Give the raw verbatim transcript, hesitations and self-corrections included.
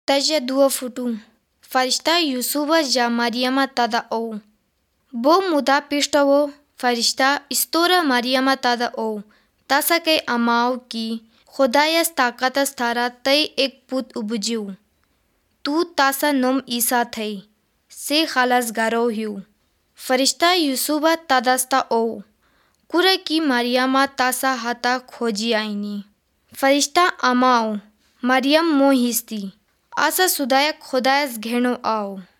Taja dua futu. Farishta Yusufa ja Mariama tada ou. Bo muda pishtawo farishta istora Mariama tada ou. Tasa ke amao ki खुदायस ताकतस थारा तय एक पुत उबजिउ तू तासा नोम ईसा थई से खालस गारो हिउ फरिश्ता यूसुबा तादस्ता ओ कुरे की मरियमा तासा हाता खोजी आईनी फरिश्ता अमाओ मरियम मोहिस्ती आसा सुदायक खुदायस घेनो आओ।